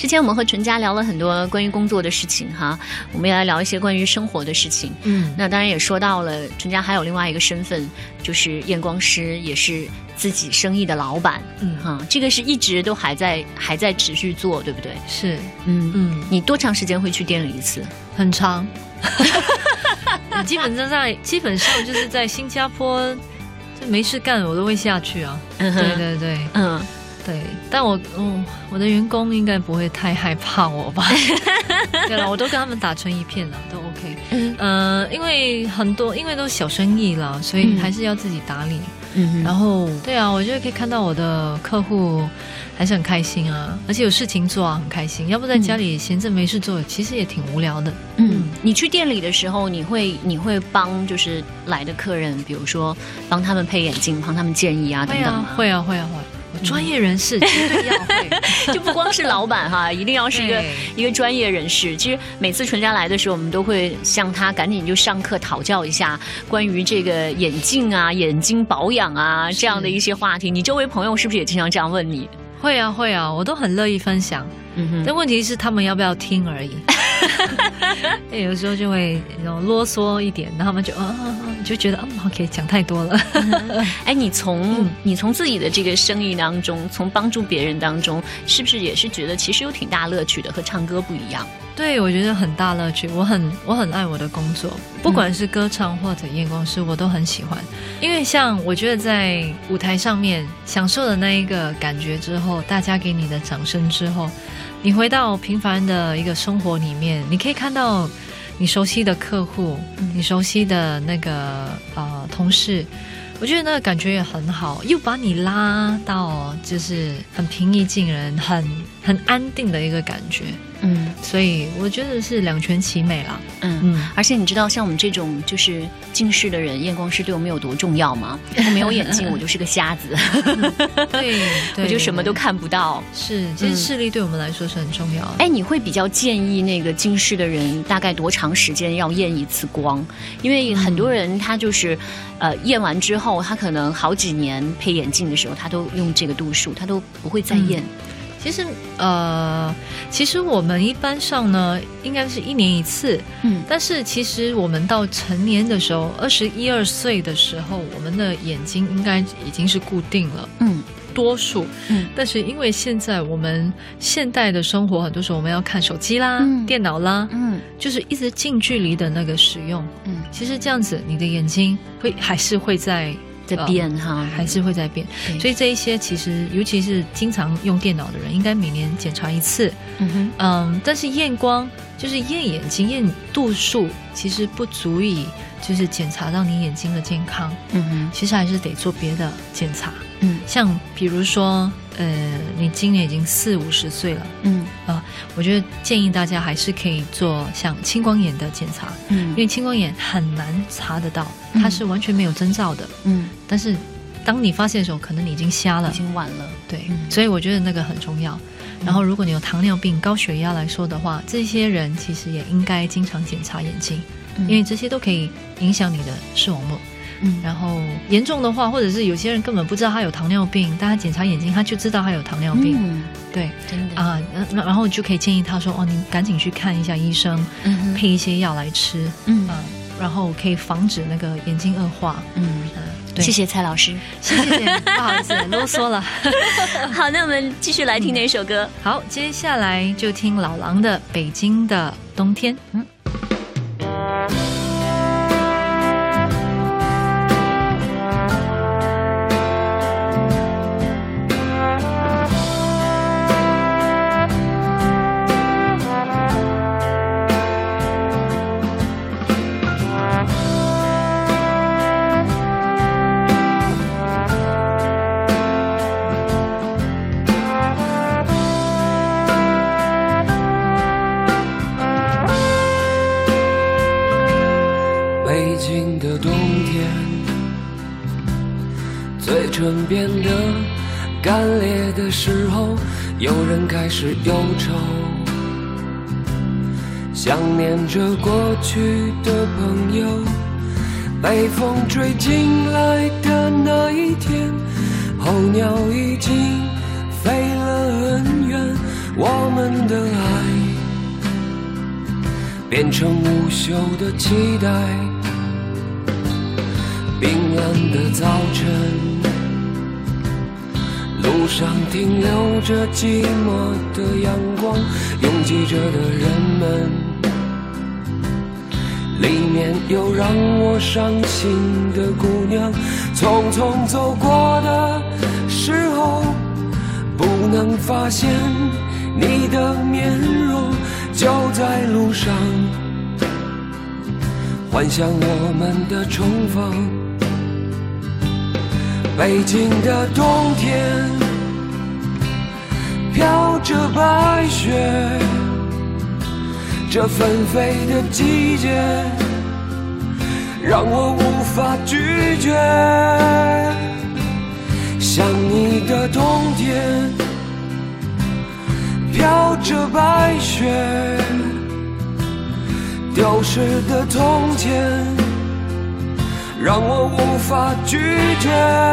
之前我们和纯佳聊了很多关于工作的事情哈，我们也来聊一些关于生活的事情。那当然也说到了纯佳还有另外一个身份，就是验光师，也是自己生意的老板。这个是一直都还在持续做，对不对？ 是。 你多长时间会去店里一次？ 很长。基本上就是在新加坡没事干我都会下去啊。对对对。对，但我的员工应该不会太害怕我吧？对了，我都跟他们打成一片了，都 OK。因为都是小生意啦，所以还是要自己打理。然后对啊，我觉得可以看到我的客户还是很开心啊，而且有事情做啊，很开心。要不在家里闲着没事做，其实也挺无聊的。你去店里的时候，你会帮就是来的客人，比如说帮他们配眼镜，帮他们建议啊等等吗？会啊。专业人士绝对要会， 就不光是老板哈，一定要是一个专业人士。其实每次纯佳来的时候，我们都会向他赶紧就上课讨教一下关于这个眼镜啊、眼睛保养啊这样的一些话题。你周围朋友是不是也经常这样问你？ 会啊，我都很乐意分享。但问题是他们要不要听而已。有时候就会啰嗦一点，然后他们就觉得OK 讲太多了。你从自己的这个生意当中，从帮助别人当中，是不是也是觉得其实有挺大乐趣的，和唱歌不一样？对，我觉得很大乐趣。我很爱我的工作，不管是歌唱或者验光师，我都很喜欢。因为像我觉得在舞台上面享受的那一个感觉之后，大家给你的掌声之后，你回到平凡的一个生活里面，你可以看到你熟悉的客户，你熟悉的那个同事，我觉得那个感觉也很好，又把你拉到就是很平易近人、很安定的一个感觉。所以我觉得是两全其美啦。而且你知道像我们这种就是近视的人，验光师对我们有多重要吗？我没有眼镜，我就是个瞎子。对，我就什么都看不到。是，其实视力对我们来说是很重要的。你会比较建议那个近视的人大概多长时间要验一次光？因为很多人他就是验完之后，他可能好几年配眼镜的时候，他都用这个度数，他都不会再验。其实我们一般上呢，应该是1年一次。但是其实我们到成年的时候，21、22岁的时候，我们的眼睛应该已经是固定了。多数。但是因为现在我们现代的生活，很多时候我们要看手机啦、电脑啦，就是一直近距离的那个使用。其实这样子，你的眼睛还是会在变哈，还是会在变。所以这一些其实尤其是经常用电脑的人，应该每年检查一次。但是验光就是验眼睛、验度数，其实不足以就是检查到你眼睛的健康。其实还是得做别的检查。像比如说你今年已经40、50岁了。我觉得建议大家还是可以做像青光眼的检查。因为青光眼很难查得到，它是完全没有征兆的。但是当你发现的时候，可能你已经瞎了，已经晚了。对，所以我觉得那个很重要。然后如果你有糖尿病、高血压来说的话，这些人其实也应该经常检查眼睛。因为这些都可以影响你的视网膜。然后严重的话，或者是有些人根本不知道他有糖尿病，但他检查眼睛他就知道他有糖尿病。对，真的啊。然后就可以建议他说你赶紧去看一下医生，配一些药来吃。然后可以防止那个眼睛恶化。谢谢蔡老师。谢谢。不好意思啰嗦了。好，那我们继续来听哪首歌？好，接下来就听老狼的《北京的冬天》。 唇变得干裂的时候，有人开始忧愁，想念着过去的朋友。被风吹进来的那一天，候鸟已经飞了很远， 我们的爱变成无休的期待。冰冷的早晨，路上停留着寂寞的阳光，拥挤着的人们，里面有让我伤心的姑娘。匆匆走过的时候，不能发现你的面容，就在路上幻想我们的重逢。北京的冬天飘着白雪，这纷飞的季节让我无法拒绝。想你的冬天飘着白雪，丢失的从前让我无法拒绝。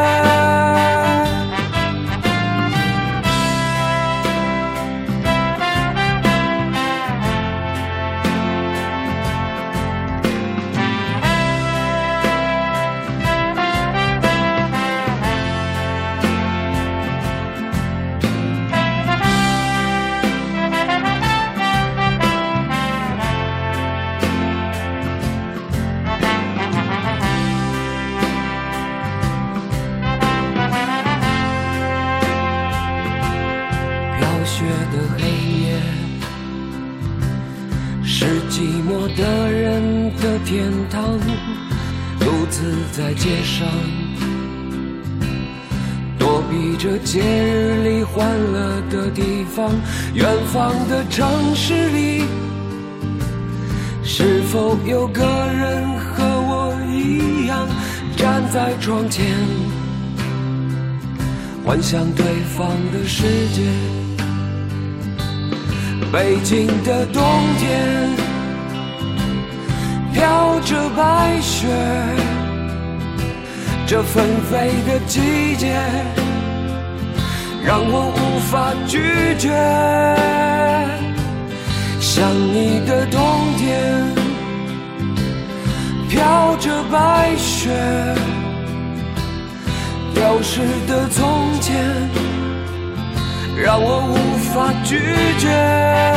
雪的黑夜是寂寞的人的天堂，独自在街上躲避着节日里欢乐的地方。远方的城市里，是否有个人和我一样站在窗前，幻想对方的世界。北京的冬天飘着白雪，这纷飞的季节让我无法拒绝。想你的冬天飘着白雪，丢失的从前让我无法拒绝。